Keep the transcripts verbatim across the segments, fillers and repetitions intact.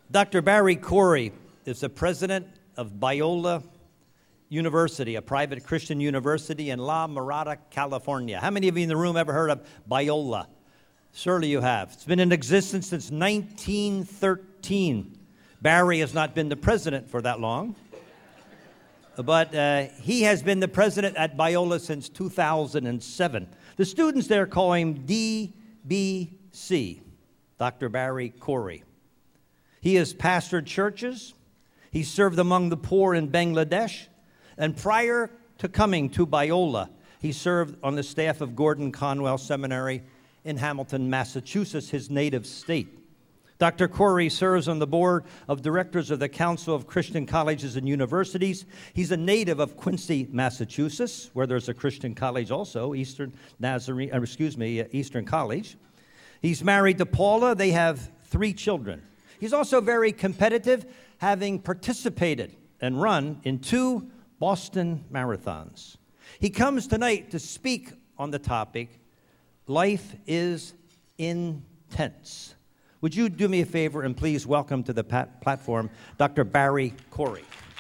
Doctor Barry Corey is the president of Biola University, a private Christian university in La Mirada, California. How many of you in the room ever heard of Biola? Surely you have. It's been in existence since nineteen thirteen. Barry has not been the president for that long, but uh, he has been the president at Biola since two thousand seven. The students there call him D B C, Doctor Barry Corey. He has pastored churches. He served among the poor in Bangladesh. And prior to coming to Biola, he served on the staff of Gordon Conwell Seminary in Hamilton, Massachusetts, his native state. Doctor Corey serves on the board of directors of the Council of Christian Colleges and Universities. He's a native of Quincy, Massachusetts, where there's a Christian college also, Eastern Nazarene, or excuse me, Eastern College. He's married to Paula. They have three children. He's also very competitive, having participated and run in two Boston marathons. He comes tonight to speak on the topic, Life is Intense. Would you do me a favor and please welcome to the pat- platform Doctor Barry Corey.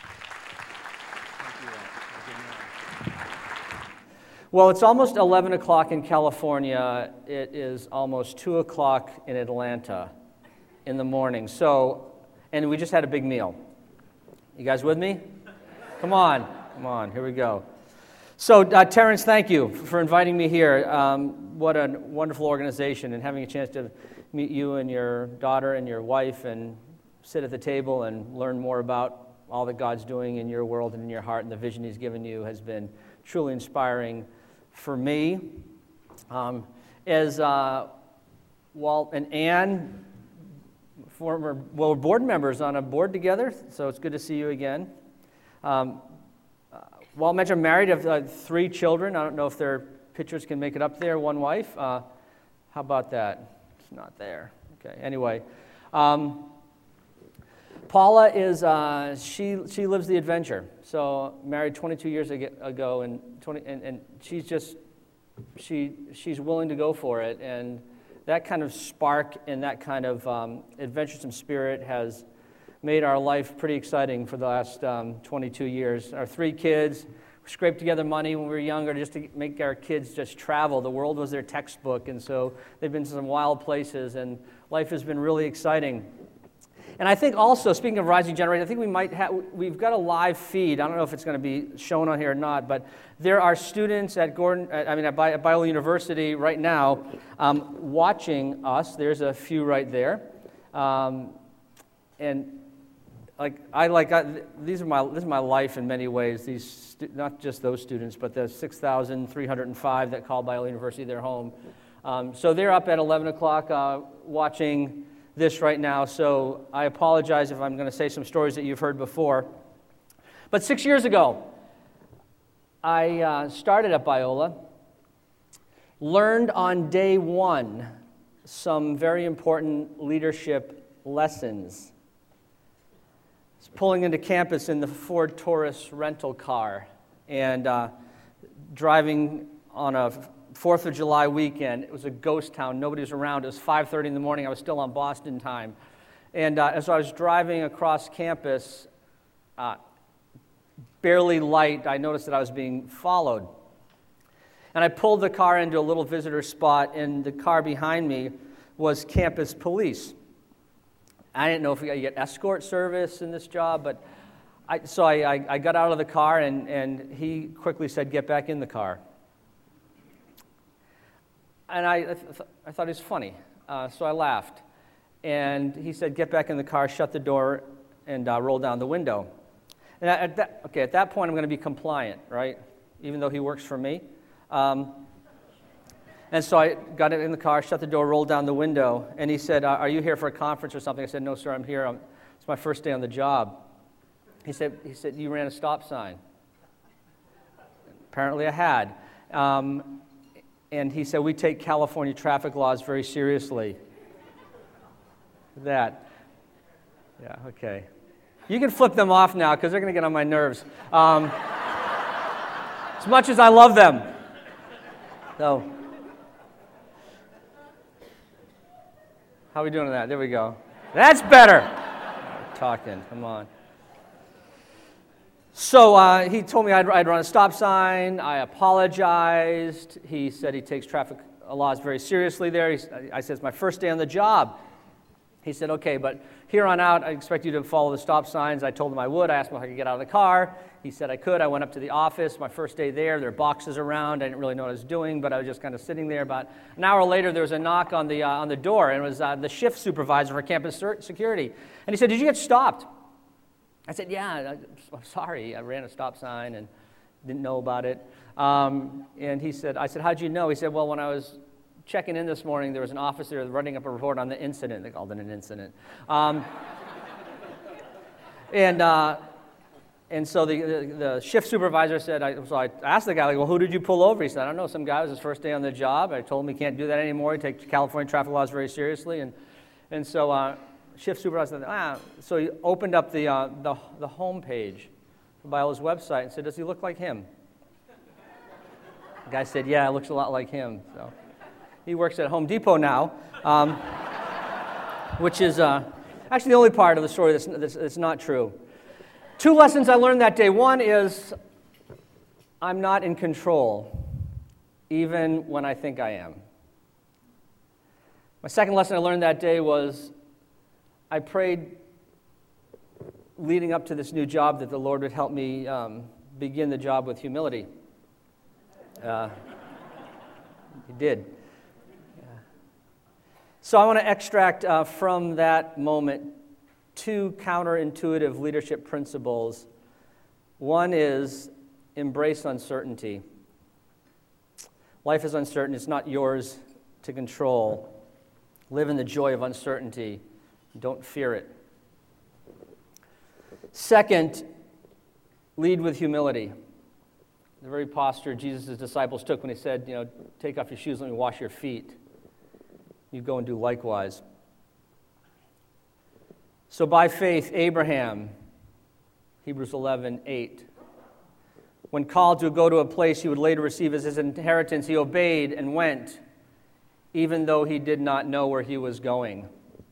Well, it's almost eleven o'clock in California. It is almost two o'clock in Atlanta in the morning. So, and we just had a big meal. You guys with me? Come on, come on, here we go. So, uh, Terrence, thank you for inviting me here. Um, what a wonderful organization, and having a chance to meet you and your daughter and your wife and sit at the table and learn more about all that God's doing in your world and in your heart and the vision He's given you has been truly inspiring for me. Um, as uh, Walt and Ann, former, well, we're board members on a board together, so it's good to see you again. Um, uh, Walt mentioned I'm married, I have uh, three children. I don't know if their pictures can make it up there, one wife. Uh, how about that? It's not there. Okay, anyway. Um, Paula is, uh, she she lives the adventure. So married twenty-two years ago, and, twenty, and, and she's just, she she's willing to go for it. And that kind of spark and that kind of um, adventuresome spirit has made our life pretty exciting for the last um, twenty-two years. Our three kids, we scraped together money when we were younger just to make our kids just travel. The world was their textbook, and so they've been to some wild places, and life has been really exciting. And I think also, speaking of Rising Generation, I think we might have, we've got a live feed. I don't know if it's going to be shown on here or not, but there are students at Gordon, I mean, at Biola University right now um, watching us. There's a few right there. Um, and like, I like, I, these are my, this is my life in many ways. These, stu- not just those students, but the six thousand three hundred five that call Biola University their home. Um, so they're up at eleven o'clock uh, watching this right now, so I apologize if I'm going to say some stories that you've heard before. But six years ago, I uh, started at Biola, learned on day one some very important leadership lessons. I was pulling into campus in the Ford Taurus rental car and uh, driving on a Fourth of July weekend. It was a ghost town. Nobody was around. It was five thirty in the morning. I was still on Boston time. And uh, as I was driving across campus, uh, barely light, I noticed that I was being followed. And I pulled the car into a little visitor spot, and the car behind me was campus police. I didn't know if you get escort service in this job, but I, so I, I, I got out of the car, and, and he quickly said, "Get back in the car." And I, I, th- I thought it was funny, uh, so I laughed. And he said, "Get back in the car, shut the door, and uh, roll down the window." And at that, okay, at that point, I'm going to be compliant, right? Even though he works for me. Um, and so I got in the car, shut the door, rolled down the window, and he said, "Are you here for a conference or something?" I said, "No, sir, I'm here. I'm, it's my first day on the job." He said, "He said you ran a stop sign." Apparently, I had. Um, And he said, "We take California traffic laws very seriously." That. Yeah, okay. You can flip them off now because they're going to get on my nerves. Um, as much as I love them. So, how are we doing on that? There we go. That's better. talking. Come on. So uh, he told me I'd, I'd run a stop sign. I apologized. He said he takes traffic laws very seriously there. He, I said, it's my first day on the job. He said, okay, but here on out, I expect you to follow the stop signs. I told him I would. I asked him if I could get out of the car. He said I could. I went up to the office. My first day there, there were boxes around. I didn't really know what I was doing, but I was just kind of sitting there. About an hour later, there was a knock on the, uh, on the door, and it was uh, the shift supervisor for campus security. And he said, did you get stopped? I said, yeah, I'm sorry. I ran a stop sign and didn't know about it. Um, and he said, I said, how'd you know? He said, well, when I was checking in this morning, there was an officer writing up a report on the incident. They called it an incident. Um, and uh, and so the, the, the shift supervisor said, I, so I asked the guy, like, well, who did you pull over? He said, I don't know, some guy. It was his first day on the job. I told him he can't do that anymore. He takes California traffic laws very seriously. And and so uh, shift supervisor said, ah. So he opened up the, uh, the, the home page of Biola's website and said, does he look like him? The guy said, yeah, it looks a lot like him. So he works at Home Depot now, um, which is uh, actually the only part of the story that's, that's, that's not true. Two lessons I learned that day. One is I'm not in control, even when I think I am. My second lesson I learned that day was I prayed leading up to this new job that the Lord would help me um, begin the job with humility. Uh, he did. So I want to extract uh, from that moment two counterintuitive leadership principles. One is embrace uncertainty. Life is uncertain. It's not yours to control. Live in the joy of uncertainty. Don't fear it. Second, lead with humility. The very posture Jesus' disciples took when he said, you know, take off your shoes, let me wash your feet. You go and do likewise. So by faith, Abraham, Hebrews eleven eight, when called to go to a place he would later receive as his inheritance, he obeyed and went, even though he did not know where he was going.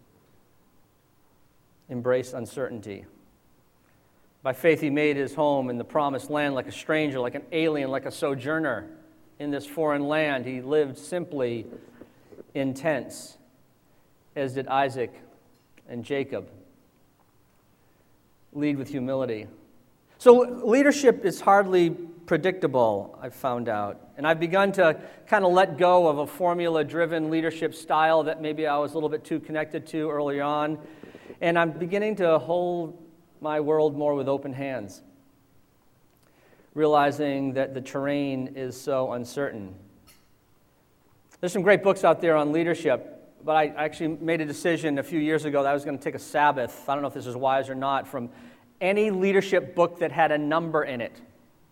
Embrace uncertainty. By faith, he made his home in the promised land like a stranger, like an alien, like a sojourner in this foreign land. He lived simply in tents, as did Isaac and Jacob. Lead with humility. So leadership is hardly predictable, I've found out. And I've begun to kind of let go of a formula-driven leadership style that maybe I was a little bit too connected to early on. And I'm beginning to hold my world more with open hands, realizing that the terrain is so uncertain. There's some great books out there on leadership, but I actually made a decision a few years ago that I was going to take a Sabbath, I don't know if this is wise or not, from any leadership book that had a number in it.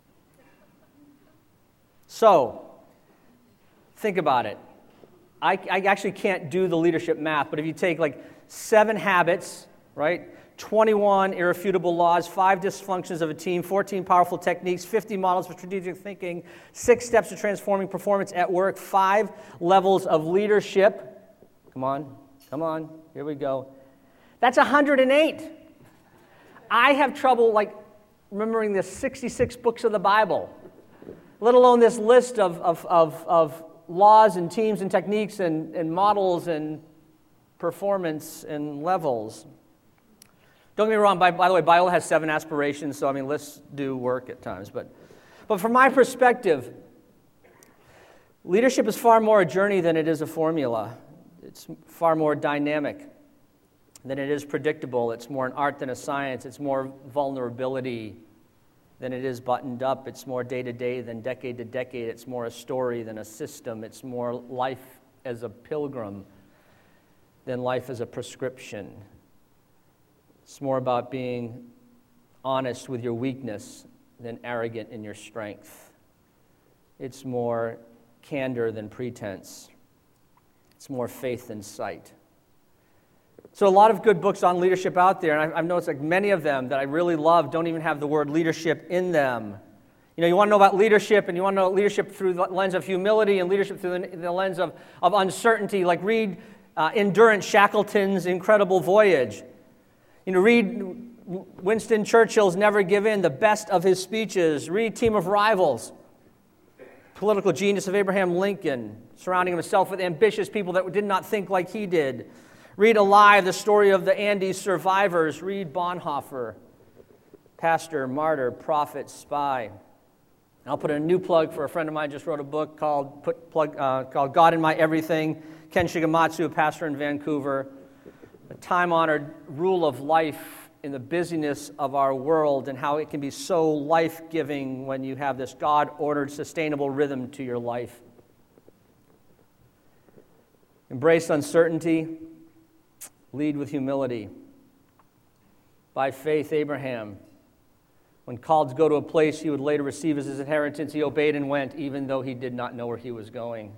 So, think about it. I, I actually can't do the leadership math, but if you take like seven habits, right? twenty-one irrefutable laws, five dysfunctions of a team, fourteen powerful techniques, fifty models for strategic thinking, six steps to transforming performance at work, five levels of leadership. Come on, come on, here we go. That's one hundred eight. I have trouble like remembering the sixty-six books of the Bible, let alone this list of, of, of, of laws and teams and techniques and, and models and performance and levels. Don't get me wrong, by, by the way, Biola has seven aspirations, so I mean, lists do work at times. But, but from my perspective, leadership is far more a journey than it is a formula. It's far more dynamic than it is predictable. It's more an art than a science. It's more vulnerability than it is buttoned up. It's more day-to-day than decade-to-decade. It's more a story than a system. It's more life as a pilgrim than life as a prescription. It's more about being honest with your weakness than arrogant in your strength. It's more candor than pretense. It's more faith than sight. So a lot of good books on leadership out there, and I've noticed like many of them that I really love don't even have the word leadership in them. You know, you want to know about leadership, and you want to know leadership through the lens of humility and leadership through the, the lens of, of uncertainty. Like read uh, Endurance Shackleton's Incredible Voyage. You know, read Winston Churchill's Never Give In, the best of his speeches. Read Team of Rivals, political genius of Abraham Lincoln, surrounding himself with ambitious people that did not think like he did. Read Alive, the story of the Andes survivors. Read Bonhoeffer, pastor, martyr, prophet, spy. I'll put in a new plug for a friend of mine just wrote a book called put plug uh, called God in My Everything. Ken Shigematsu, a pastor in Vancouver. A time-honored rule of life in the busyness of our world and how it can be so life-giving when you have this God-ordered, sustainable rhythm to your life. Embrace uncertainty. Lead with humility. By faith, Abraham, when called to go to a place he would later receive as his inheritance, he obeyed and went, even though he did not know where he was going.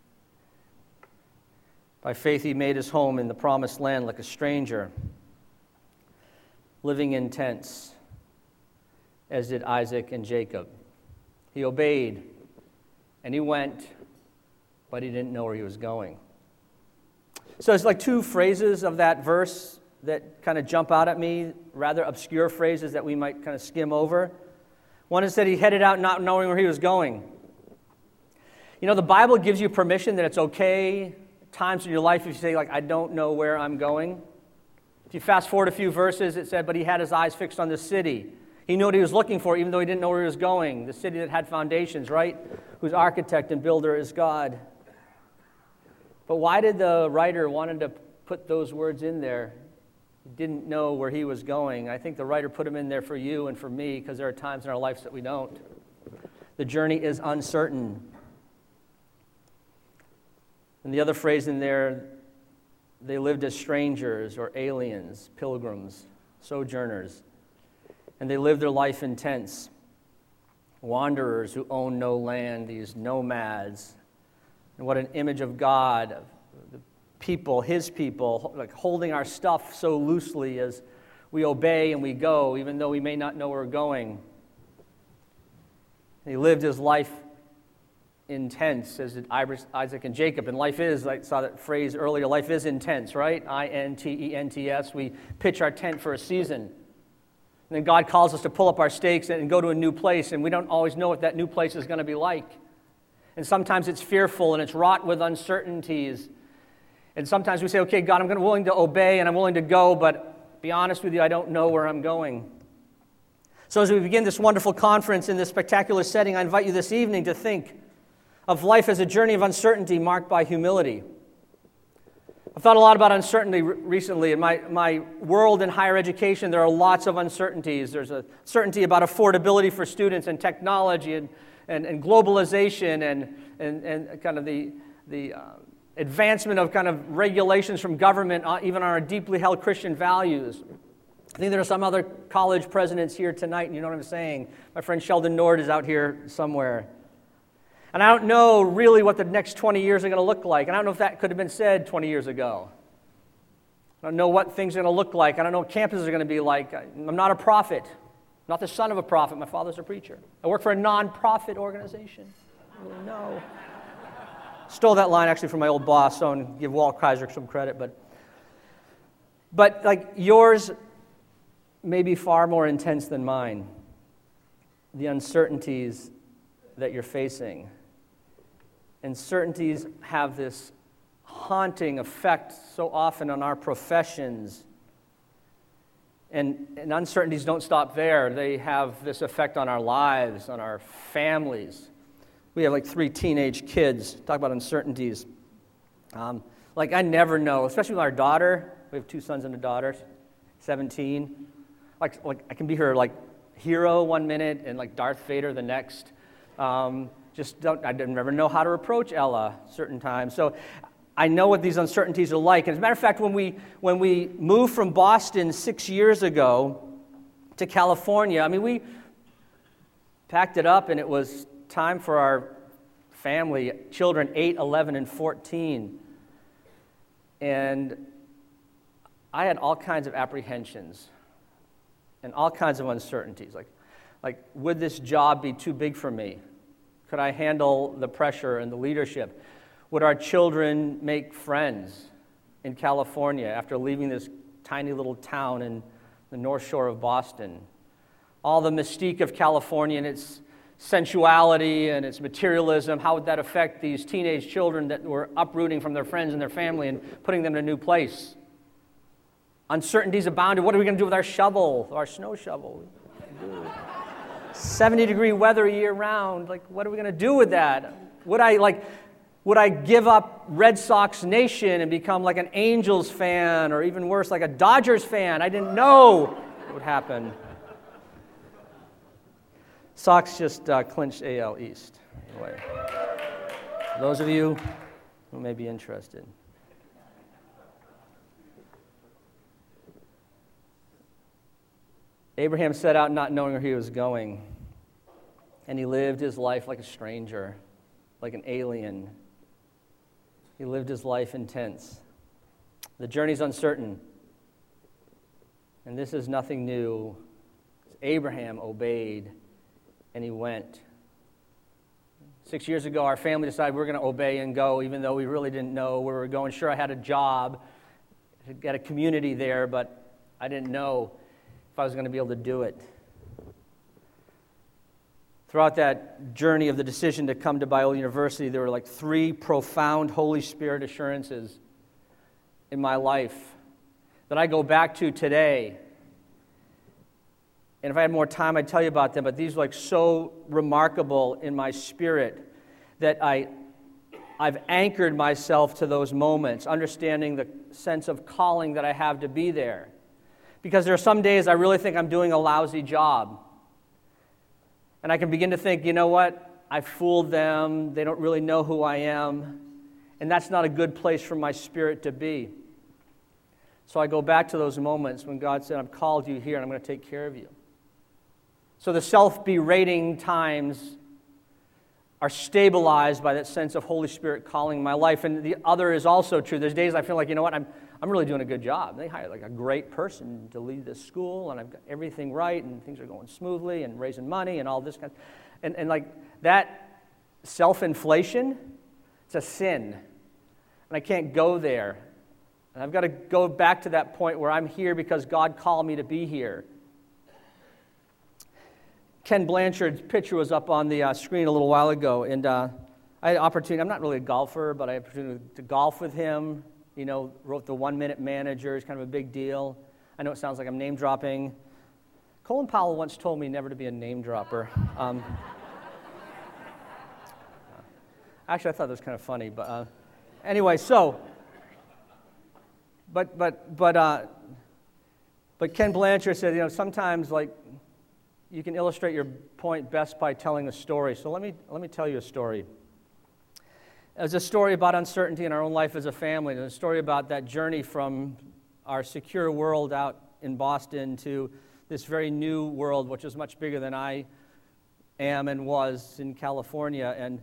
By faith, he made his home in the promised land like a stranger, living in tents, as did Isaac and Jacob. He obeyed, and he went, but he didn't know where he was going. So it's like two phrases of that verse that kind of jump out at me, rather obscure phrases that we might kind of skim over. One is that he headed out not knowing where he was going. You know, the Bible gives you permission that it's okay times in your life if you say, like, I don't know where I'm going. If you fast forward a few verses, it said, but he had his eyes fixed on the city. He knew what he was looking for, even though he didn't know where he was going. The city that had foundations, right? Whose architect and builder is God. But why did the writer wanted to put those words in there? He didn't know where he was going. I think the writer put them in there for you and for me because there are times in our lives that we don't. The journey is uncertain. And the other phrase in there, they lived as strangers or aliens, pilgrims, sojourners. And they lived their life in tents. Wanderers who own no land, these nomads. And what an image of God, of the people, his people, like holding our stuff so loosely as we obey and we go, even though we may not know where we're going. And he lived his life intense, as did Isaac and Jacob. And life is, I saw that phrase earlier, life is intense, right? I N T E N T S. We pitch our tent for a season. And then God calls us to pull up our stakes and go to a new place, and we don't always know what that new place is going to be like. And sometimes it's fearful and it's wrought with uncertainties. And sometimes we say, okay, God, I'm willing to obey and I'm willing to go, but be honest with you, I don't know where I'm going. So as we begin this wonderful conference in this spectacular setting, I invite you this evening to think of life as a journey of uncertainty marked by humility. I've thought a lot about uncertainty re- recently. In my, my world in higher education, there are lots of uncertainties. There's a certainty about affordability for students and technology and, and, and globalization and, and, and kind of the, the uh, advancement of kind of regulations from government, uh, even on our deeply held Christian values. I think there are some other college presidents here tonight, and you know what I'm saying. My friend Sheldon Nord is out here somewhere. And I don't know really what the next twenty years are going to look like. And I don't know if that could have been said twenty years ago. I don't know what things are going to look like. I don't know what campuses are going to be like. I'm not a prophet. I'm not the son of a prophet. My father's a preacher. I work for a non-profit organization. I don't really know. Stole that line actually from my old boss, so and give Walt Kaiser some credit. But, but like yours may be far more intense than mine. The uncertainties that you're facing. And certainties have this haunting effect so often on our professions. And, and uncertainties don't stop there. They have this effect on our lives, on our families. We have like three teenage kids. Talk about uncertainties. Um, like I never know, especially with our daughter. We have two sons and a daughter, seventeen. Like, like I can be her like hero one minute and like Darth Vader the next. Um, just don't, I never know how to approach Ella certain times. So I know what these uncertainties are like. And as a matter of fact, when we when we moved from Boston six years ago to California, I mean, we packed it up and it was time for our family, children eight, eleven, and fourteen. And I had all kinds of apprehensions and all kinds of uncertainties. Like, like, would this job be too big for me? Could I handle the pressure and the leadership? Would our children make friends in California after leaving this tiny little town in the North Shore of Boston. All the mystique of California and its sensuality and its materialism, how would that affect these teenage children that were uprooting from their friends and their family and putting them in a new place? Uncertainties abounded. What are we going to do with our shovel, our snow shovel? seventy degree weather year round. Like, what are we going to do with that? Would I, like, would I give up Red Sox Nation and become like an Angels fan, or even worse, like a Dodgers fan? I didn't know what would happen. Sox just uh, clinched A L East. Anyway, for those of you who may be interested. Abraham set out not knowing where he was going, and he lived his life like a stranger, like an alien. He lived his life in tents. The journey's uncertain, and this is nothing new. Abraham obeyed, and he went. Six years ago, our family decided we were going to obey and go, even though we really didn't know where we were going. Sure, I had a job, got a community there, but I didn't know if I was going to be able to do it. Throughout that journey of the decision to come to Biola University, there were like three profound Holy Spirit assurances in my life that I go back to today. And if I had more time, I'd tell you about them, but these were like so remarkable in my spirit that I, I've anchored myself to those moments, understanding the sense of calling that I have to be there. Because there are some days I really think I'm doing a lousy job. And I can begin to think, you know what? I fooled them. They don't really know who I am. And that's not a good place for my spirit to be. So I go back to those moments when God said, I've called you here and I'm going to take care of you. So the self-berating times are stabilized by that sense of Holy Spirit calling my life. And the other is also true. There's days I feel like, you know what, I'm I'm really doing a good job. They hired like a great person to lead this school, and I've got everything right, and things are going smoothly, and raising money, and all this kind of, and, and like that self-inflation, it's a sin. And I can't go there. And I've got to go back to that point where I'm here because God called me to be here. Ken Blanchard's picture was up on the uh, screen a little while ago, and uh, I had opportunity. I'm not really a golfer, but I had opportunity to golf with him. You know, wrote the One Minute Manager. It's kind of a big deal. I know it sounds like I'm name dropping. Colin Powell once told me never to be a name dropper. Um, actually, I thought that was kind of funny, but uh, anyway. So, but but but uh, but Ken Blanchard said, you know, sometimes like you can illustrate your point best by telling a story. So let me let me tell you a story. It's a story about uncertainty in our own life as a family. It's a story about that journey from our secure world out in Boston to this very new world, which is much bigger than I am and was in California. And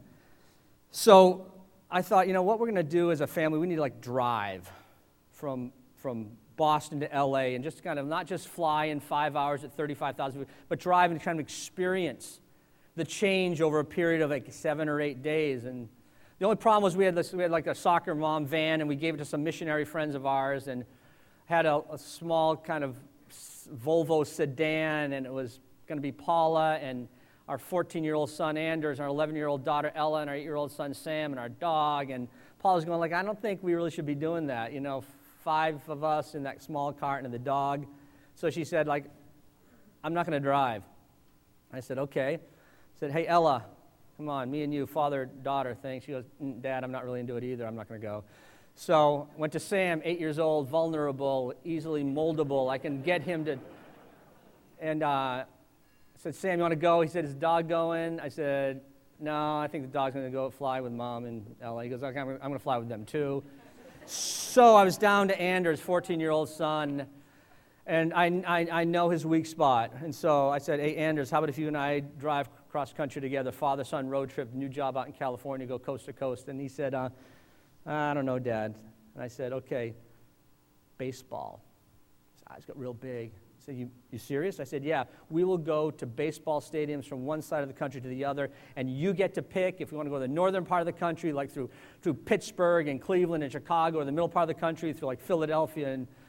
so I thought, you know, what we're going to do as a family, we need to like drive from from Boston to L A and just kind of not just fly in five hours at thirty-five thousand feet, but drive and kind of experience the change over a period of like seven or eight days. And the only problem was we had this, we had like a soccer mom van, and we gave it to some missionary friends of ours, and had a, a small kind of Volvo sedan, and it was going to be Paula and our fourteen-year-old son Anders, our eleven-year-old daughter Ella, and our eight-year-old son Sam, and our dog. And Paula's going like, I don't think we really should be doing that. You know, five of us in that small cart and the dog. So she said, like, I'm not going to drive. I said, okay. I said, hey, Ella. Come on, me and you, father, daughter thing. She goes, Dad, I'm not really into it either. I'm not going to go. So went to Sam, eight years old, vulnerable, easily moldable. I can get him to, and uh, I said, Sam, you want to go? He said, is the dog going? I said, no, I think the dog's going to go fly with Mom and Ella. He goes, okay, I'm going to fly with them too. So I was down to Anders, fourteen-year-old son, and I, I, I know his weak spot. And so I said, hey, Anders, how about if you and I drive cross country together, father-son road trip, new job out in California, go coast to coast. And he said, uh, I don't know, Dad. And I said, okay, baseball. His eyes got real big. He said, you, you serious? I said, yeah. We will go to baseball stadiums from one side of the country to the other, and you get to pick if you want to go to the northern part of the country, like through, through Pittsburgh and Cleveland and Chicago, or the middle part of the country through like Philadelphia and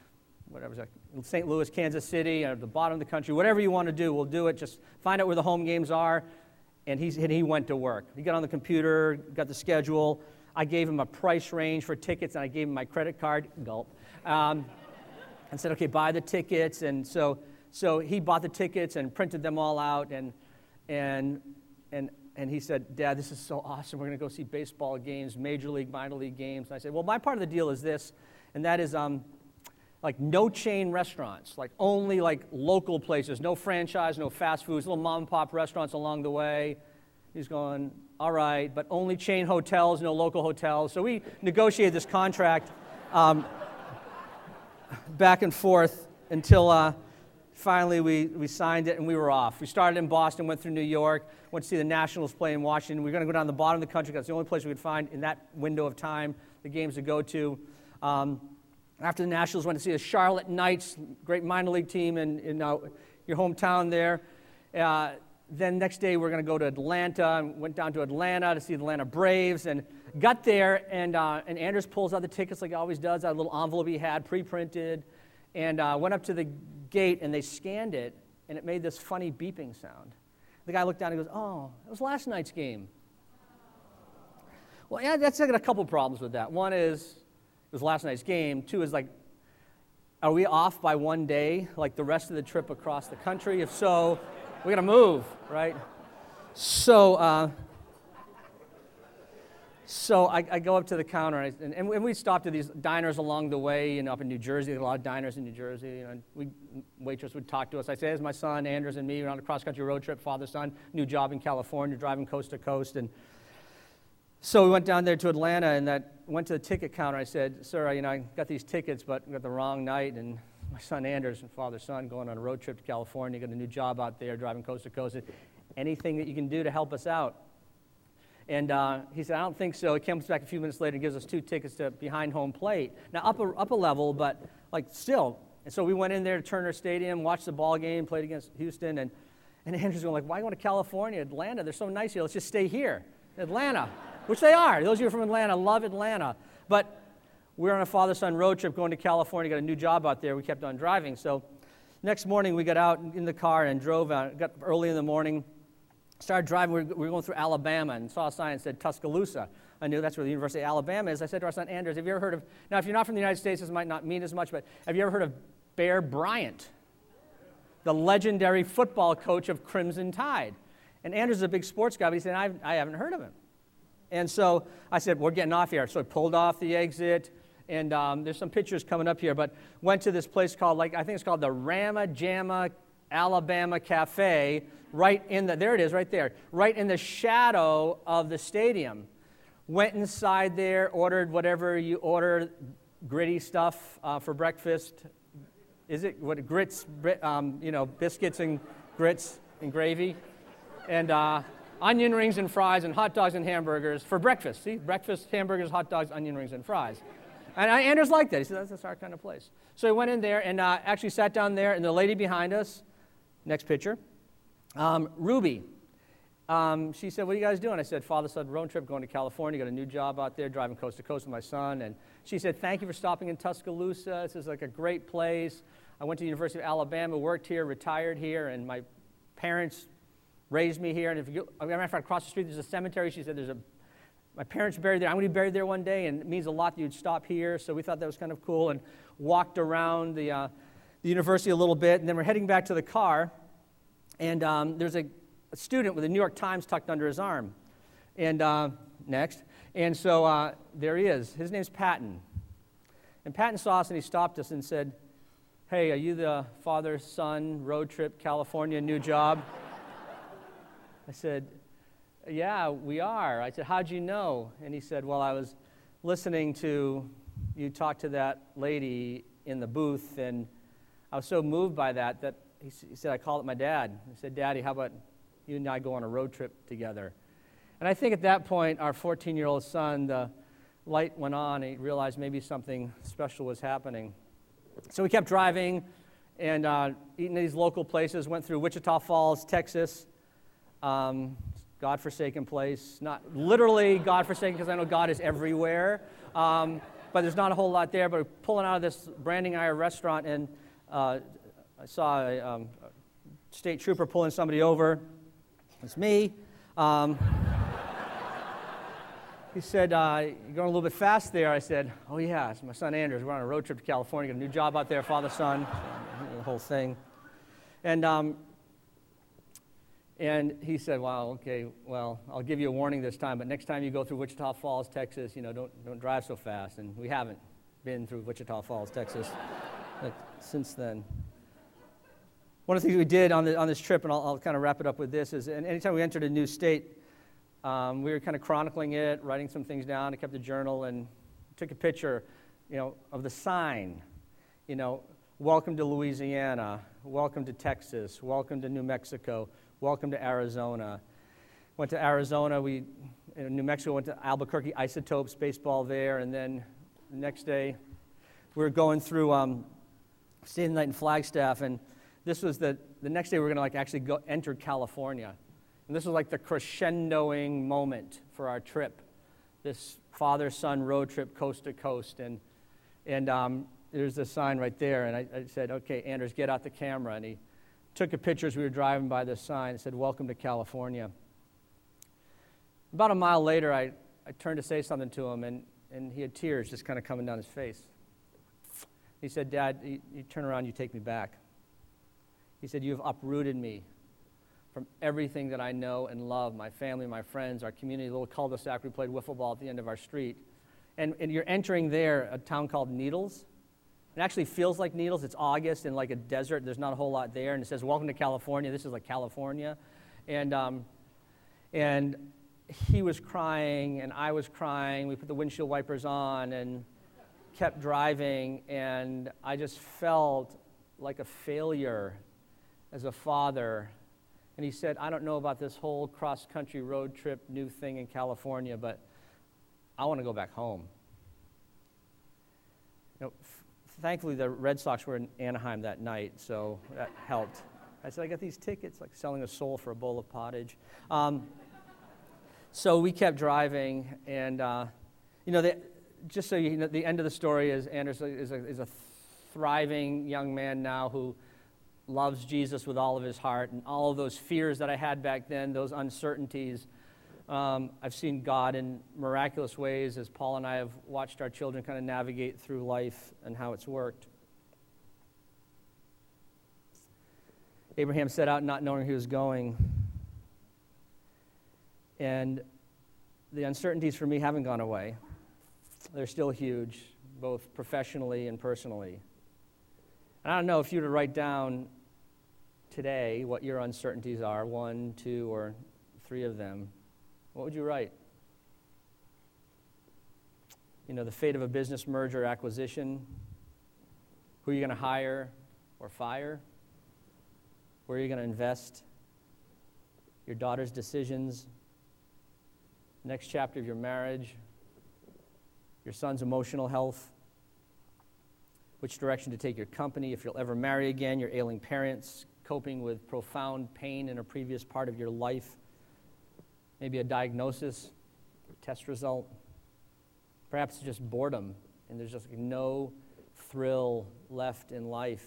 whatever, Saint Louis, Kansas City, or the bottom of the country, whatever you want to do, we'll do it. Just find out where the home games are. And, he's, and he went to work. He got on the computer, got the schedule. I gave him a price range for tickets, and I gave him my credit card, gulp, um, and said, okay, buy the tickets. And so so he bought the tickets and printed them all out, and and and and he said, Dad, this is so awesome. We're going to go see baseball games, major league, minor league games. And I said, well, my part of the deal is this, and that is um, like no chain restaurants, like only like local places, no franchise, no fast foods, little mom and pop restaurants along the way. He's going, all right, but only chain hotels, no local hotels. So we negotiated this contract um, back and forth until uh, finally we, we signed it and we were off. We started in Boston, went through New York, went to see the Nationals play in Washington. We were going to go down the bottom of the country because that's the only place we could find in that window of time the games to go to. Um, after the Nationals, went to see the Charlotte Knights, great minor league team in, in uh, your hometown there. Uh, then next day we're going to go to Atlanta, and went down to Atlanta to see the Atlanta Braves, and got there, and uh, and Anders pulls out the tickets like he always does, out of a little envelope he had, pre-printed, and uh, went up to the gate, and they scanned it, and it made this funny beeping sound. The guy looked down and goes, oh, it was last night's game. Well, yeah, that's I got a couple problems with that. One is, it was last night's game. Two is like, are we off by one day, like the rest of the trip across the country? If so, we got to move, right? So, uh, so I, I go up to the counter, and, I, and, and we stopped at these diners along the way, you know, up in New Jersey. There are a lot of diners in New Jersey. You know, and we waitress would talk to us. I'd say, "This is my son, Anders, and me. We're on a cross-country road trip, father-son, new job in California, driving coast to coast." And so we went down there to Atlanta, and that went to the ticket counter. I said, "Sir, you know, I got these tickets, but I got the wrong night, and my son Anders and father-son going on a road trip to California, got a new job out there, driving coast to coast. Anything that you can do to help us out?" And uh, he said, "I don't think so." He comes back a few minutes later and gives us two tickets to behind home plate. Now, up a, up a level, but like still. And so we went in there to Turner Stadium, watched the ball game, played against Houston, and, and Andrew's going like, "Why go to California, Atlanta? They're so nice here. Let's just stay here, Atlanta," which they are. Those of you from Atlanta love Atlanta. But we were on a father-son road trip going to California, got a new job out there. We kept on driving. So next morning we got out in the car and drove out, got early in the morning, started driving. We were going through Alabama and saw a sign that said Tuscaloosa. I knew that's where the University of Alabama is. I said to our son Anders, have you ever heard of, now if you're not from the United States, this might not mean as much, but have you ever heard of Bear Bryant, the legendary football coach of Crimson Tide? And Anders is a big sports guy, but he said, I, I haven't heard of him. And so I said, we're getting off here. So I pulled off the exit, and um, there's some pictures coming up here, but went to this place called, like I think it's called the Rama Jamma Alabama Cafe, right in the, there it is, right there, right in the shadow of the stadium. Went inside there, ordered whatever you order, gritty stuff uh, for breakfast. Is it, what, grits, um, you know, biscuits and grits and gravy, and uh, onion rings and fries and hot dogs and hamburgers for breakfast. See, breakfast, hamburgers, hot dogs, onion rings, and fries. And I, Anders liked that. He said, that's, that's our kind of place. So he went in there and uh, actually sat down there, and the lady behind us, next picture, um, Ruby, um, she said, what are you guys doing? I said, father-son road trip going to California, got a new job out there, driving coast to coast with my son. And she said, thank you for stopping in Tuscaloosa. This is like a great place. I went to the University of Alabama, worked here, retired here, and my parents raised me here. And if you go, as a matter of fact, across the street, there's a cemetery. She said, there's a, my parents are buried there. I'm going to be buried there one day, and it means a lot that you'd stop here. So we thought that was kind of cool, and walked around the, uh, the university a little bit. And then we're heading back to the car, and um, there's a, a student with the New York Times tucked under his arm. And uh, next. And so uh, there he is. His name's Patton. And Patton saw us, and he stopped us and said, hey, are you the father-son road trip, California, new job? I said, yeah, we are. I said, how'd you know? And he said, well, I was listening to you talk to that lady in the booth, and I was so moved by that that he, he said, I called it my dad. I said, Daddy, how about you and I go on a road trip together? And I think at that point, our fourteen-year-old son, the light went on, and he realized maybe something special was happening. So we kept driving and uh, eating at these local places, went through Wichita Falls, Texas, um, godforsaken place. Not literally godforsaken, because I know God is everywhere. Um, but there's not a whole lot there. But we're pulling out of this Branding Iron restaurant, and uh, I saw a um, state trooper pulling somebody over. It's me. Um, he said, uh, "You're going a little bit fast there." I said, "Oh yeah, it's my son Anders. We're on a road trip to California. Got a new job out there, father son, the whole thing." And um, And he said, "Wow, okay, well, I'll give you a warning this time, but next time you go through Wichita Falls, Texas, you know, don't don't drive so fast." And we haven't been through Wichita Falls, Texas, like, since then. One of the things we did on the on this trip, and I'll, I'll kind of wrap it up with this, is and anytime we entered a new state, um, we were kind of chronicling it, writing some things down. I kept a journal and took a picture, you know, of the sign, you know, "Welcome to Louisiana," "Welcome to Texas," "Welcome to New Mexico," "Welcome to Arizona." Went to Arizona, we, in New Mexico, went to Albuquerque Isotopes, baseball there, and then the next day, we were going through, um, staying the night in Flagstaff, and this was the, the next day we were gonna like actually go enter California. And this was like the crescendoing moment for our trip, this father-son road trip coast to coast, and, and um, there's the sign right there, and I, I said, "Okay, Anders, get out the camera," and he took a picture as we were driving by this sign. It said, "Welcome to California." About a mile later, I, I turned to say something to him, and, and he had tears just kind of coming down his face. He said, "Dad, you, you turn around, you take me back." He said, "You have uprooted me from everything that I know and love, my family, my friends, our community, the little cul-de-sac we played wiffle ball at the end of our street. And, and you're entering there a town called Needles. It actually feels like Needles. It's August in like a desert. There's not a whole lot there. And it says, 'Welcome to California.' This is like California." And um, and he was crying, and I was crying. We put the windshield wipers on and kept driving. And I just felt like a failure as a father. And he said, "I don't know about this whole cross-country road trip new thing in California, but I want to go back home." You know, f- thankfully, the Red Sox were in Anaheim that night, so that helped. I said, "I got these tickets," like selling a soul for a bowl of pottage. Um, so we kept driving, and uh, you know, the, just so you know, the end of the story is Anders is a, is a thriving young man now who loves Jesus with all of his heart, and all of those fears that I had back then, those uncertainties, um, I've seen God in miraculous ways as Paul and I have watched our children kind of navigate through life and how it's worked. Abraham set out not knowing where he was going, and the uncertainties for me haven't gone away. They're still huge, both professionally and personally. And I don't know if you were to write down today what your uncertainties are, one, two, or three of them, what would you write? You know, the fate of a business merger or acquisition, who you're going to hire or fire, where you're going to invest, your daughter's decisions, next chapter of your marriage, your son's emotional health, which direction to take your company, if you'll ever marry again, your ailing parents, coping with profound pain in a previous part of your life, maybe a diagnosis, test result, perhaps just boredom, and there's just no thrill left in life.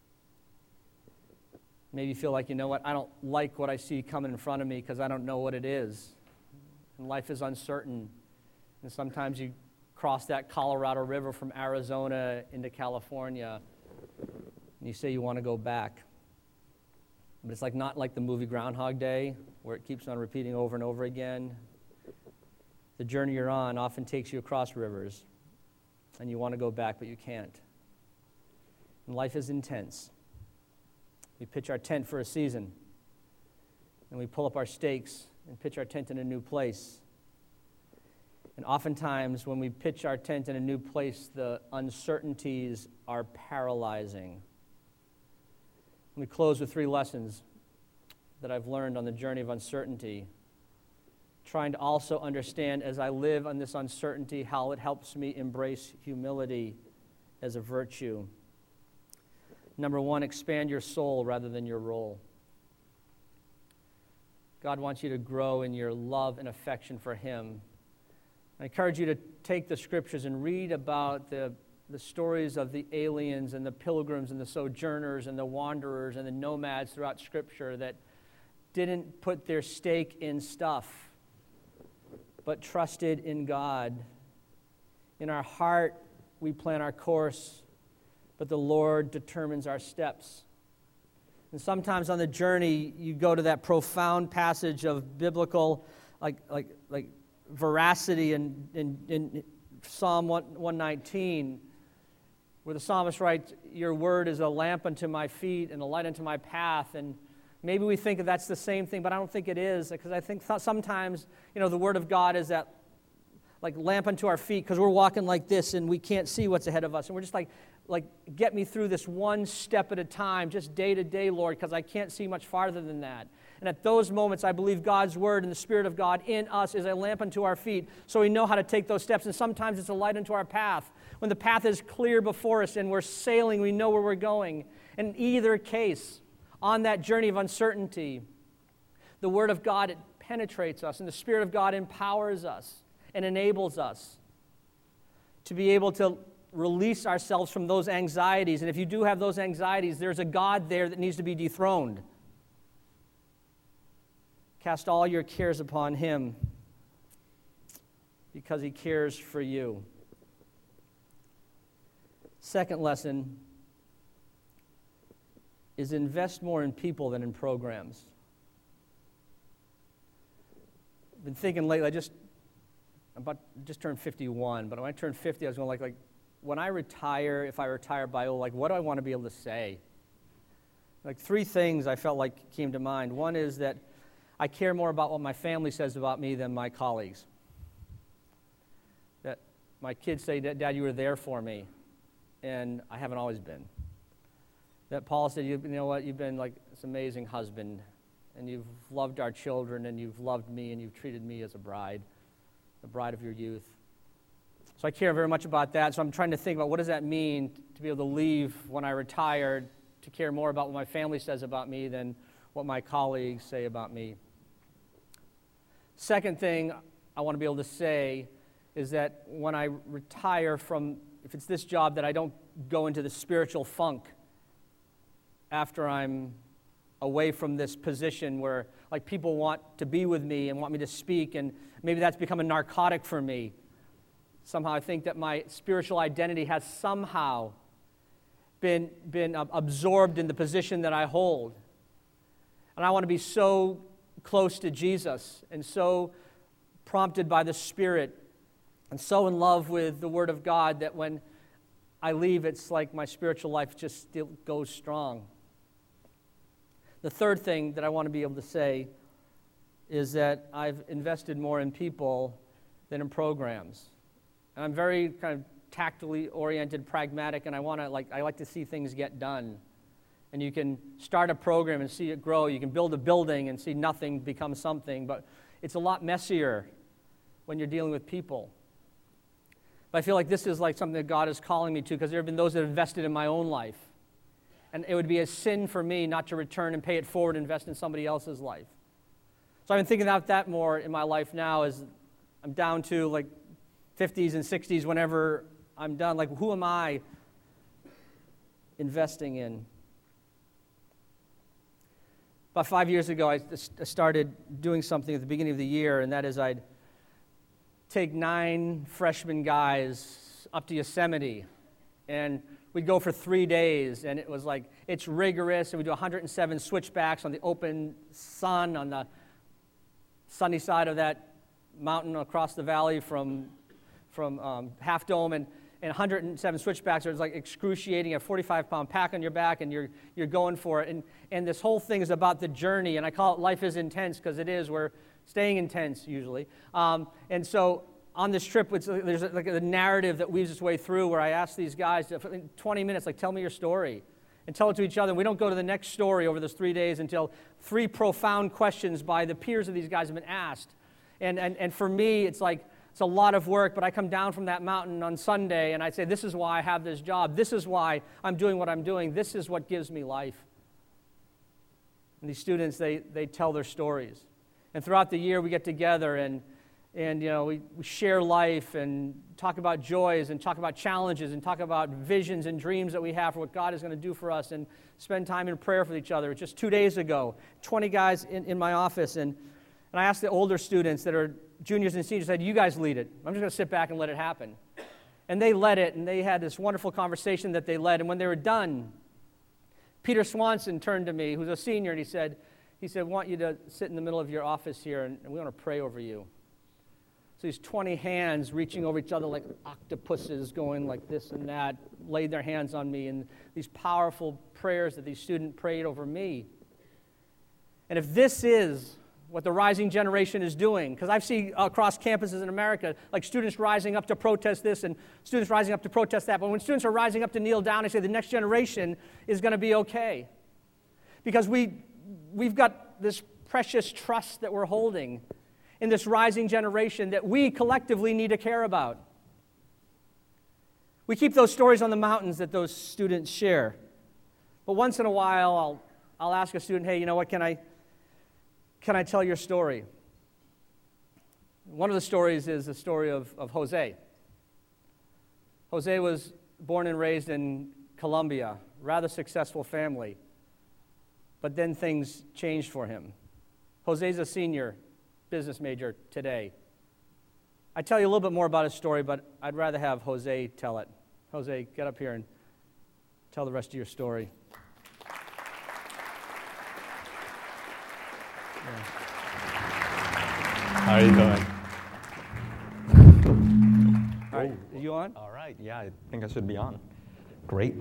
Maybe you feel like, you know what, I don't like what I see coming in front of me because I don't know what it is. And life is uncertain, and sometimes you cross that Colorado River from Arizona into California, and you say you want to go back. But it's like not like the movie Groundhog Day, where it keeps on repeating over and over again. The journey you're on often takes you across rivers, and you want to go back, but you can't. And life is intense. We pitch our tent for a season, and we pull up our stakes and pitch our tent in a new place. And oftentimes, when we pitch our tent in a new place, the uncertainties are paralyzing. Let me close with three lessons that I've learned on the journey of uncertainty, trying to also understand as I live on this uncertainty how it helps me embrace humility as a virtue. Number one, expand your soul rather than your role. God wants you to grow in your love and affection for Him, I encourage you to take the scriptures and read about the, the stories of the aliens and the pilgrims and the sojourners and the wanderers and the nomads throughout Scripture that didn't put their stake in stuff, but trusted in God. In our heart, we plan our course, but the Lord determines our steps. And sometimes on the journey, you go to that profound passage of biblical, like like like veracity in, in, in Psalm one nineteen, where the psalmist writes, "Your word is a lamp unto my feet and a light unto my path." And maybe we think that that's the same thing, but I don't think it is, because I think th- sometimes, you know, the word of God is that like lamp unto our feet, because we're walking like this and we can't see what's ahead of us, and we're just like, like, get me through this one step at a time, just day to day, Lord, because I can't see much farther than that. And at those moments, I believe God's word and the Spirit of God in us is a lamp unto our feet, so we know how to take those steps. And sometimes it's a light unto our path. When the path is clear before us and we're sailing, we know where we're going. In either case, on that journey of uncertainty, the word of God, it penetrates us, and the Spirit of God empowers us and enables us to be able to release ourselves from those anxieties. And if you do have those anxieties, there's a God there that needs to be dethroned. Cast all your cares upon Him, because He cares for you. Second lesson is invest more in people than in programs. I've been thinking lately, I just I'm about just turned fifty-one, but when I turned fifty, I was going like, like when I retire, if I retire by old, like what do I want to be able to say? Like three things I felt like came to mind. One is that I care more about what my family says about me than my colleagues. That my kids say, "Dad, you were there for me," and I haven't always been. That Paul said, "You know what? You've been like this amazing husband, and you've loved our children, and you've loved me, and you've treated me as a bride, the bride of your youth." So I care very much about that. So I'm trying to think about what does that mean to be able to leave when I retire, to care more about what my family says about me than what my colleagues say about me. Second thing I want to be able to say is that when I retire from, if it's this job, that I don't go into the spiritual funk after I'm away from this position where like people want to be with me and want me to speak, and maybe that's become a narcotic for me. Somehow I think that my spiritual identity has somehow been, been absorbed in the position that I hold. And I want to be so close to Jesus and so prompted by the Spirit and so in love with the Word of God that when I leave, it's like my spiritual life just still goes strong. The third thing that I want to be able to say is that I've invested more in people than in programs. And I'm very kind of tactically oriented, pragmatic, and I want to like I like to see things get done. And you can start a program and see it grow. You can build a building and see nothing become something. But it's a lot messier when you're dealing with people. But I feel like this is like something that God is calling me to, because there have been those that have invested in my own life. And it would be a sin for me not to return and pay it forward and invest in somebody else's life. So I've been thinking about that more in my life now as I'm down to like fifties and sixties whenever I'm done. Like, who am I investing in? About five years ago, I started doing something at the beginning of the year, and that is I'd take nine freshman guys up to Yosemite, and we'd go for three days, and it was like, it's rigorous, and we do one hundred seven switchbacks on the open sun on the sunny side of that mountain across the valley from, from um, Half Dome, and And one hundred seven switchbacks are like excruciating, a forty-five pound pack on your back, and you're you're going for it. And and this whole thing is about the journey, and I call it Life is Intense, because it is. We're staying intense usually. Um, and so on this trip, it's, there's like a narrative that weaves its way through where I ask these guys, to, in twenty minutes, like, tell me your story. And tell it to each other. And we don't go to the next story over those three days until three profound questions by the peers of these guys have been asked. And and and for me, it's like, it's a lot of work, but I come down from that mountain on Sunday and I say, this is why I have this job. This is why I'm doing what I'm doing. This is what gives me life. And these students, they, they tell their stories. And throughout the year, we get together, and And, you know, we, we share life and talk about joys and talk about challenges and talk about visions and dreams that we have for what God is going to do for us and spend time in prayer with each other. Just two days ago, twenty guys in, in my office, and, and I asked the older students that are juniors and seniors, I said, you guys lead it. I'm just going to sit back and let it happen. And they led it, and they had this wonderful conversation that they led. And when they were done, Peter Swanson turned to me, who's a senior, and he said, he said, I want you to sit in the middle of your office here, and, and we want to pray over you. So these twenty hands reaching over each other like octopuses going like this and that, laid their hands on me, and these powerful prayers that these students prayed over me. And if this is what the rising generation is doing, because I've seen across campuses in America, like students rising up to protest this and students rising up to protest that, but when students are rising up to kneel down and say the next generation is going to be okay. Because we, we've got this precious trust that we're holding in this rising generation that we collectively need to care about. We keep those stories on the mountains that those students share. But once in a while, I'll, I'll ask a student, hey, you know what, can I, can I tell your story? One of the stories is the story of, of Jose. Jose was born and raised in Colombia, rather successful family. But then things changed for him. Jose's a senior business major today. I tell you a little bit more about his story, but I'd rather have Jose tell it. Jose, get up here and tell the rest of your story. Yeah. How are you doing? All right, are you on? All right, yeah, I think I should be on. Great.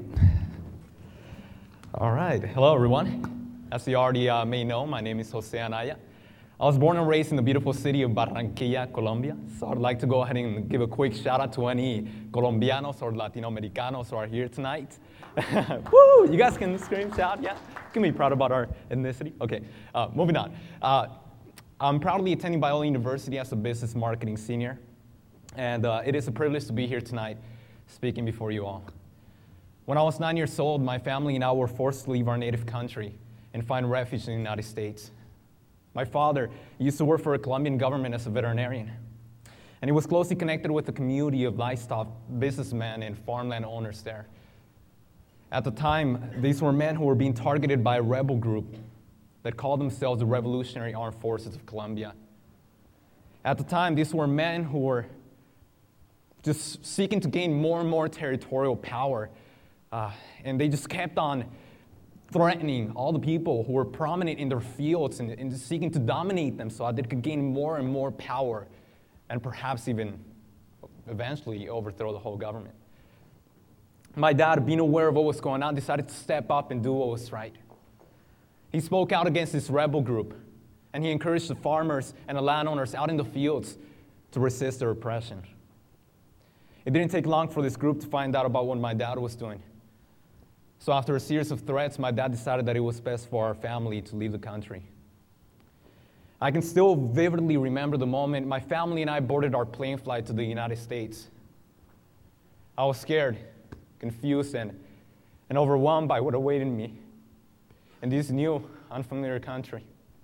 All right, hello everyone. As you already uh, may know, my name is Jose Anaya. I was born and raised in the beautiful city of Barranquilla, Colombia. So I'd like to go ahead and give a quick shout out to any Colombianos or Latino-Americanos who are here tonight. Woo! You guys can scream, shout, yeah? You can be proud about our ethnicity. Okay, uh, moving on. Uh, I'm proudly attending Biola University as a business marketing senior. And uh, it is a privilege to be here tonight speaking before you all. When I was nine years old, my family and I were forced to leave our native country and find refuge in the United States. My father used to work for the Colombian government as a veterinarian, and he was closely connected with the community of livestock businessmen and farmland owners there. At the time, these were men who were being targeted by a rebel group that called themselves the Revolutionary Armed Forces of Colombia. At the time, these were men who were just seeking to gain more and more territorial power, uh, and they just kept on threatening all the people who were prominent in their fields and, and seeking to dominate them so that they could gain more and more power and perhaps even eventually overthrow the whole government. My dad, being aware of what was going on, decided to step up and do what was right. He spoke out against this rebel group, and he encouraged the farmers and the landowners out in the fields to resist their oppression. It didn't take long for this group to find out about what my dad was doing. So after a series of threats, my dad decided that it was best for our family to leave the country. I can still vividly remember the moment my family and I boarded our plane flight to the United States. I was scared, confused, and, and overwhelmed by what awaited me in this new, unfamiliar country.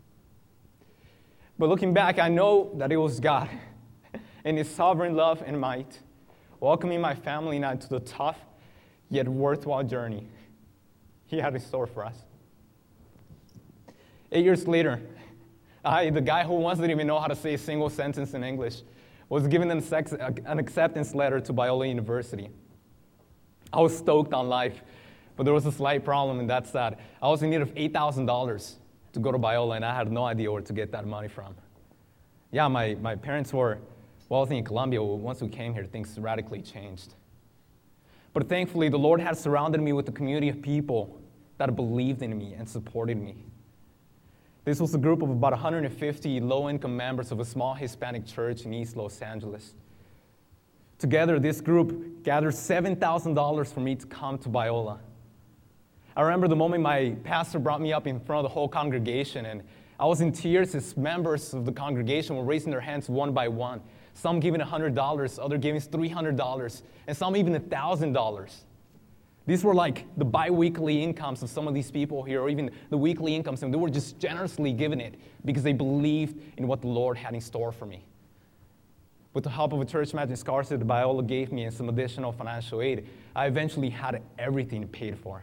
But looking back, I know that it was God in His sovereign love and might welcoming my family and I to the tough yet worthwhile journey He had in store for us. Eight years later, I, the guy who once didn't even know how to say a single sentence in English, was given an, sex, an acceptance letter to Biola University. I was stoked on life, but there was a slight problem, and that's that I was in need of eight thousand dollars to go to Biola, and I had no idea where to get that money from. Yeah, my, my parents were wealthy in Colombia. Once we came here, things radically changed. But thankfully, the Lord had surrounded me with a community of people that believed in me and supported me. This was a group of about one hundred fifty low-income members of a small Hispanic church in East Los Angeles. Together, this group gathered seven thousand dollars for me to come to Biola. I remember the moment my pastor brought me up in front of the whole congregation, and I was in tears as members of the congregation were raising their hands one by one. Some giving one hundred dollars, others giving three hundred dollars, and some even one thousand dollars. These were like the bi-weekly incomes of some of these people here, or even the weekly incomes, and they were just generously giving it because they believed in what the Lord had in store for me. With the help of a church match and scholarship that Biola gave me and some additional financial aid, I eventually had everything paid for.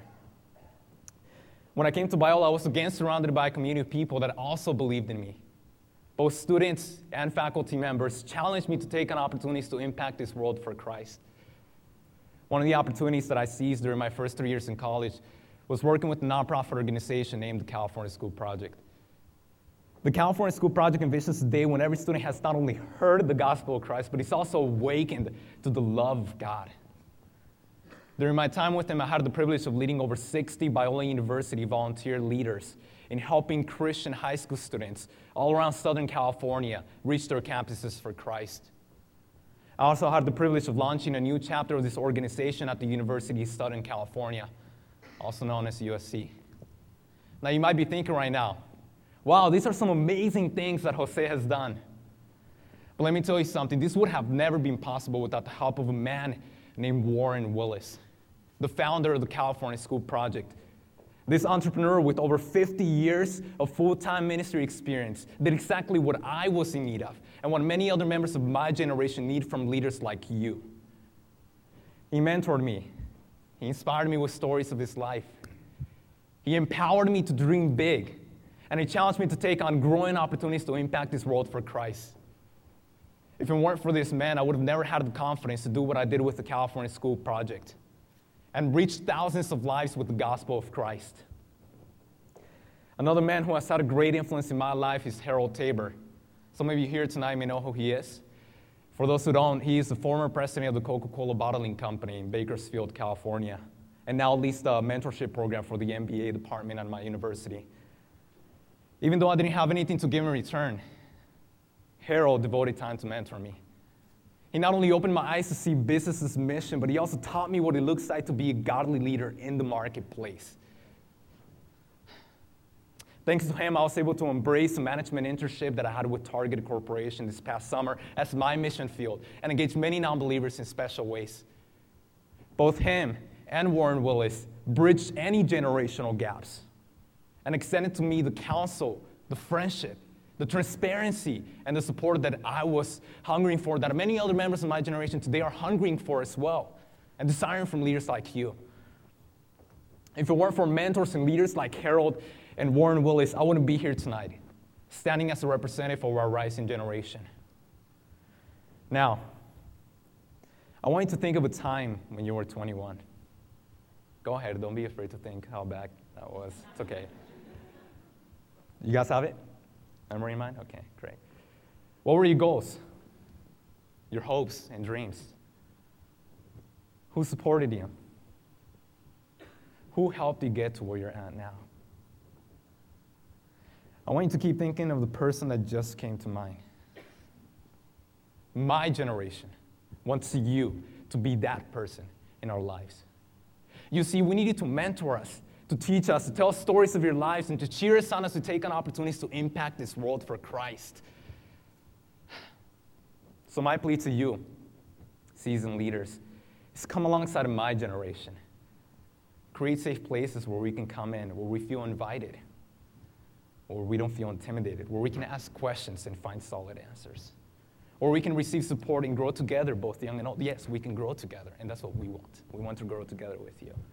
When I came to Biola, I was again surrounded by a community of people that also believed in me. Both students and faculty members challenged me to take on opportunities to impact this world for Christ. One of the opportunities that I seized during my first three years in college was working with a nonprofit organization named the California School Project. The California School Project envisions a day when every student has not only heard the gospel of Christ, but is also awakened to the love of God. During my time with them, I had the privilege of leading over sixty Biola University volunteer leaders in helping Christian high school students all around Southern California reach their campuses for Christ. I also had the privilege of launching a new chapter of this organization at the University of Southern California, also known as U S C. Now, you might be thinking right now, wow, these are some amazing things that Jose has done. But let me tell you something, this would have never been possible without the help of a man named Warren Willis, the founder of the California School Project. This entrepreneur with over fifty years of full-time ministry experience did exactly what I was in need of and what many other members of my generation need from leaders like you. He mentored me. He inspired me with stories of his life. He empowered me to dream big, and he challenged me to take on growing opportunities to impact this world for Christ. If it weren't for this man, I would have never had the confidence to do what I did with the California School Project and reach thousands of lives with the gospel of Christ. Another man who has had a great influence in my life is Harold Tabor. Some of you here tonight may know who he is. For those who don't, he is the former president of the Coca-Cola Bottling Company in Bakersfield, California, and now leads the mentorship program for the M B A department at my university. Even though I didn't have anything to give in return, Harold devoted time to mentor me. He not only opened my eyes to see business's mission, but he also taught me what it looks like to be a godly leader in the marketplace. Thanks to him, I was able to embrace the management internship that I had with Target Corporation this past summer as my mission field and engage many non-believers in special ways. Both him and Warren Willis bridged any generational gaps and extended to me the counsel, the friendship, the transparency, and the support that I was hungering for, that many other members of my generation today are hungering for as well, and desiring from leaders like you. If it weren't for mentors and leaders like Harold and Warren Willis, I wouldn't be here tonight, standing as a representative of our rising generation. Now, I want you to think of a time when you were twenty-one. Go ahead, don't be afraid to think how back that was. It's okay. You guys have it? Memory in mind? Okay, great. What were your goals? Your hopes and dreams? Who supported you? Who helped you get to where you're at now? I want you to keep thinking of the person that just came to mind. My generation wants you to be that person in our lives. You see, we need you to mentor us, to teach us, to tell stories of your lives, and to cheer us on as we take on opportunities to impact this world for Christ. So my plea to you, seasoned leaders, is come alongside of my generation. Create safe places where we can come in, where we feel invited, where we don't feel intimidated, where we can ask questions and find solid answers, or we can receive support and grow together, both young and old. Yes, we can grow together, and that's what we want. We want to grow together with you.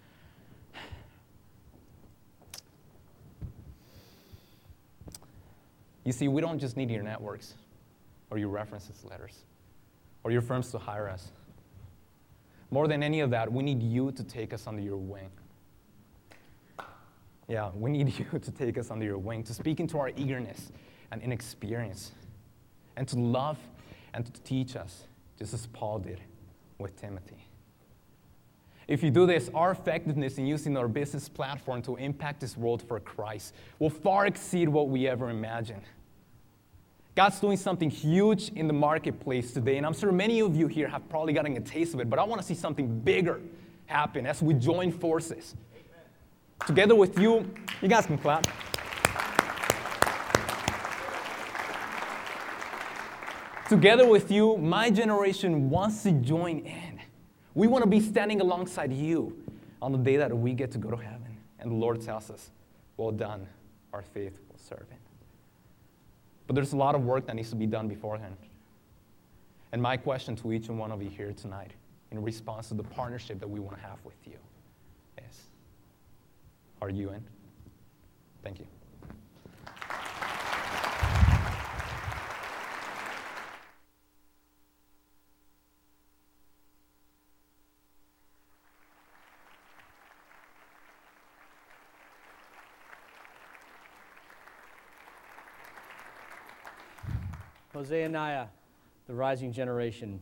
You see, we don't just need your networks or your references letters or your firms to hire us. More than any of that, we need you to take us under your wing. Yeah, we need you to take us under your wing, to speak into our eagerness and inexperience, and to love and to teach us, just as Paul did with Timothy. If you do this, our effectiveness in using our business platform to impact this world for Christ will far exceed what we ever imagined. God's doing something huge in the marketplace today, and I'm sure many of you here have probably gotten a taste of it, but I want to see something bigger happen as we join forces. Amen. Together with you, you guys can clap. Together with you, my generation wants to join in. We want to be standing alongside you on the day that we get to go to heaven. And the Lord tells us, well done, our faithful servant. But there's a lot of work that needs to be done beforehand. And my question to each and one of you here tonight, in response to the partnership that we want to have with you, is, are you in? Thank you. Jose Anaya, the rising generation.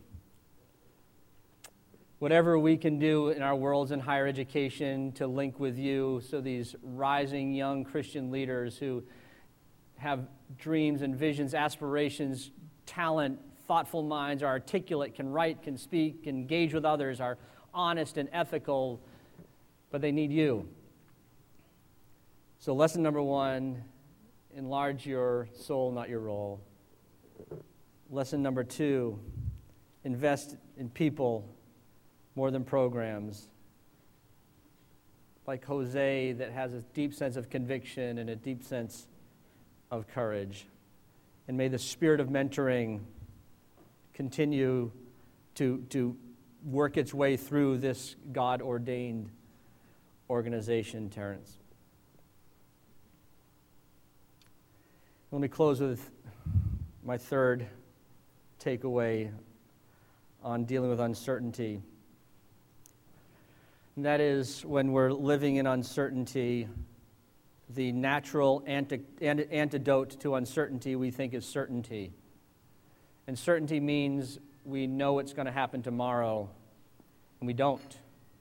Whatever we can do in our worlds in higher education to link with you, so these rising young Christian leaders who have dreams and visions, aspirations, talent, thoughtful minds, are articulate, can write, can speak, can engage with others, are honest and ethical, but they need you. So lesson number one, enlarge your soul, not your role. Lesson number two, invest in people more than programs. Like Jose, that has a deep sense of conviction and a deep sense of courage. And may the spirit of mentoring continue to, to work its way through this God-ordained organization, Terrence. Let me close with my third takeaway on dealing with uncertainty. And that is, when we're living in uncertainty, the natural anti- antidote to uncertainty we think is certainty. And certainty means we know it's going to happen tomorrow, and we don't.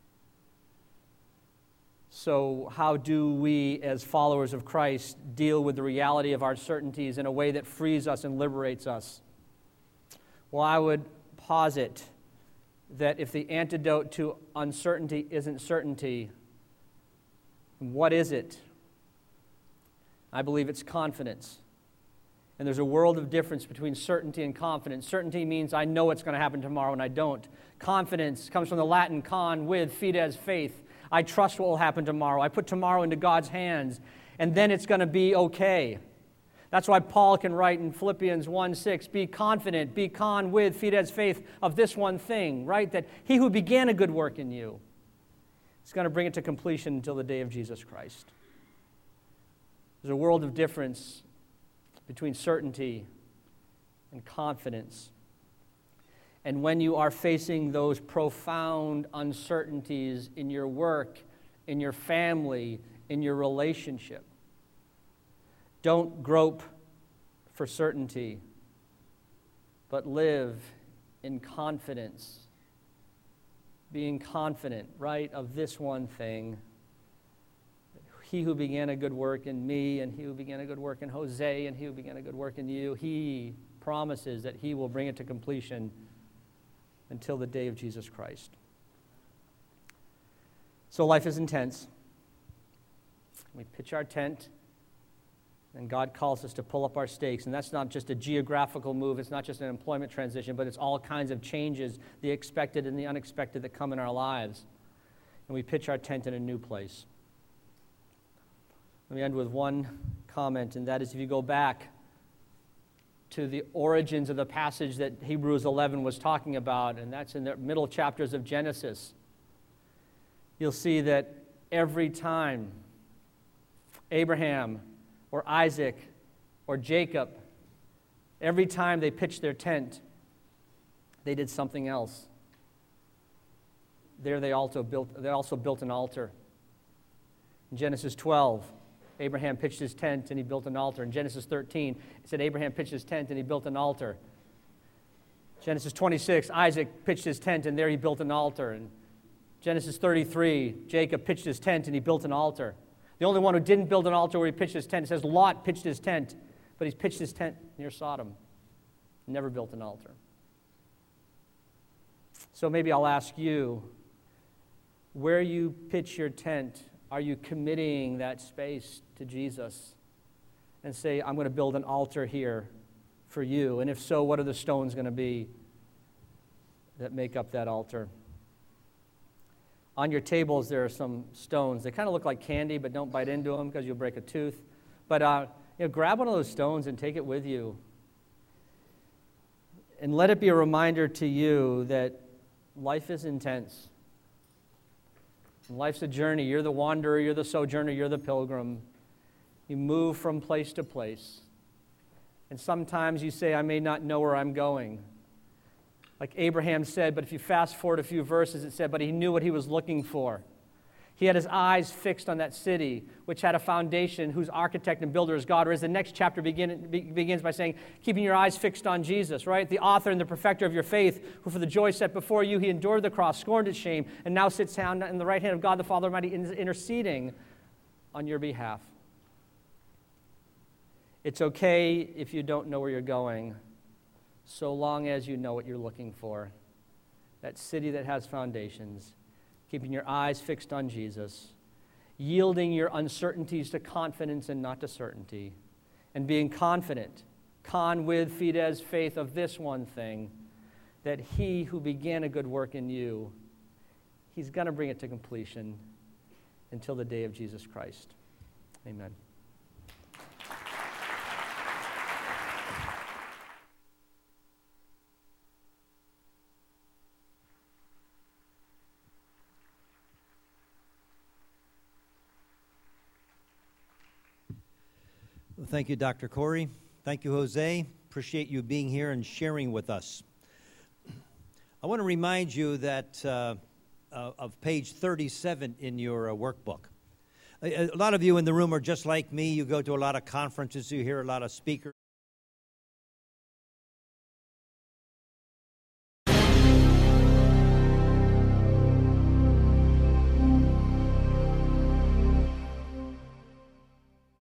So how do we, as followers of Christ, deal with the reality of our certainties in a way that frees us and liberates us? Well, I would posit that if the antidote to uncertainty isn't certainty, what is it? I believe it's confidence. And there's a world of difference between certainty and confidence. Certainty means I know it's going to happen tomorrow and I don't. Confidence comes from the Latin con, with, fides, faith. I trust what will happen tomorrow. I put tomorrow into God's hands, and then it's going to be okay. That's why Paul can write in Philippians one six, be confident, be con with, fides, faith, of this one thing, right? That he who began a good work in you is going to bring it to completion until the day of Jesus Christ. There's a world of difference between certainty and confidence. And when you are facing those profound uncertainties in your work, in your family, in your relationship, don't grope for certainty, but live in confidence. Being confident, right, of this one thing. He who began a good work in me, and he who began a good work in Jose, and he who began a good work in you, he promises that he will bring it to completion until the day of Jesus Christ. So life is intense. We pitch our tent, and God calls us to pull up our stakes. And that's not just a geographical move. It's not just an employment transition, but it's all kinds of changes, the expected and the unexpected, that come in our lives. And we pitch our tent in a new place. Let me end with one comment, and that is, if you go back to the origins of the passage that Hebrews eleven was talking about, and that's in the middle chapters of Genesis, you'll see that every time Abraham or Isaac or Jacob, every time they pitched their tent, they did something else. There they also built, they also built an altar. In Genesis twelve, Abraham pitched his tent and he built an altar. In Genesis thirteen, it said Abraham pitched his tent and he built an altar. Genesis twenty-six, Isaac pitched his tent and there he built an altar. And Genesis thirty-three, Jacob pitched his tent and he built an altar. The only one who didn't build an altar where he pitched his tent, it says Lot pitched his tent, but he's pitched his tent near Sodom. Never built an altar. So maybe I'll ask you, where you pitch your tent, are you committing that space to Jesus and say, I'm going to build an altar here for you? And if so, what are the stones going to be that make up that altar? On your tables, there are some stones. They kind of look like candy, but don't bite into them because you'll break a tooth. But uh, you know, grab one of those stones and take it with you. And let it be a reminder to you that life is intense. Life's a journey. You're the wanderer, you're the sojourner, you're the pilgrim. You move from place to place. And sometimes you say, I may not know where I'm going. Like Abraham said, but if you fast forward a few verses, it said, but he knew what he was looking for. He had his eyes fixed on that city, which had a foundation, whose architect and builder is God. Whereas the next chapter begin, be, begins by saying, keeping your eyes fixed on Jesus, right? The author and the perfecter of your faith, who for the joy set before you, he endured the cross, scorned its shame, and now sits down in the right hand of God the Father Almighty, interceding on your behalf. It's okay if you don't know where you're going, so long as you know what you're looking for. That city that has foundations. Keeping your eyes fixed on Jesus, yielding your uncertainties to confidence and not to certainty, and being confident, con with fides, faith of this one thing, that he who began a good work in you, he's going to bring it to completion until the day of Jesus Christ. Amen. Well, thank you, Doctor Corey. Thank you, Jose. Appreciate you being here and sharing with us. I want to remind you that uh, uh, of page thirty-seven in your uh, workbook. A, a lot of you in the room are just like me. You go to a lot of conferences, you hear a lot of speakers.